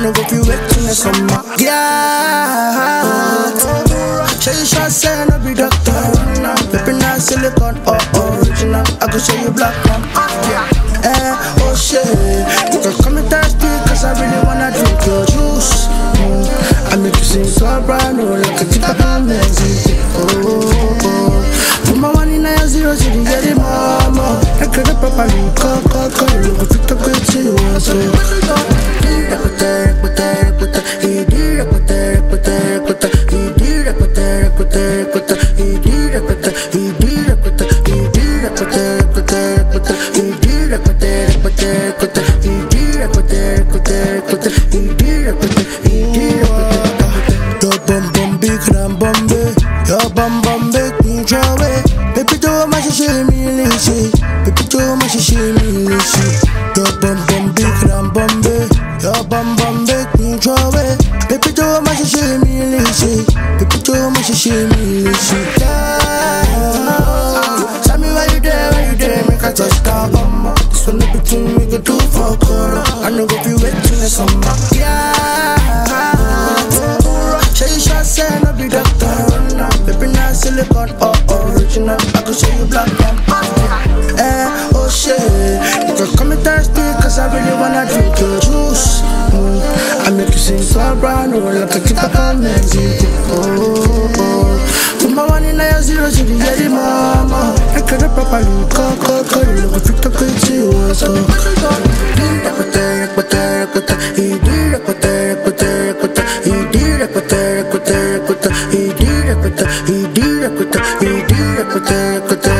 know go feel wait in the summer. Yeah. Show you short say no be doctor. Baby now silicone or original. I go show you black one. Oh shit. You can call me thirsty cause I really wanna drink your juice. I make you sing so brand new like a tip of amazing. Oh. Put my money in your zero to the get it mama. I could have properly call. You look fit to quit to you so. Your bum bum big me throw away. Baby do my shimmy lishi. Baby do my shimmy lishi. Your bum bum big ram bombe. Your bum bum big me throw away. Baby do my shimmy lishi. Baby do my shimmy lishi. Tell me why you there, make a touchdown. This one between we could do for color. I know go be waiting in summer. Yeah. Show you short say no be doctor. Baby now silicone or original. I could show you black one. Oh shit. You can call me thirsty cause I really wanna drink your juice. I make you sing so brand new like a tip of amazing. Oh. Put my money in your zero to the get it mama. I could have properly call. You look fit to quit to you so. He did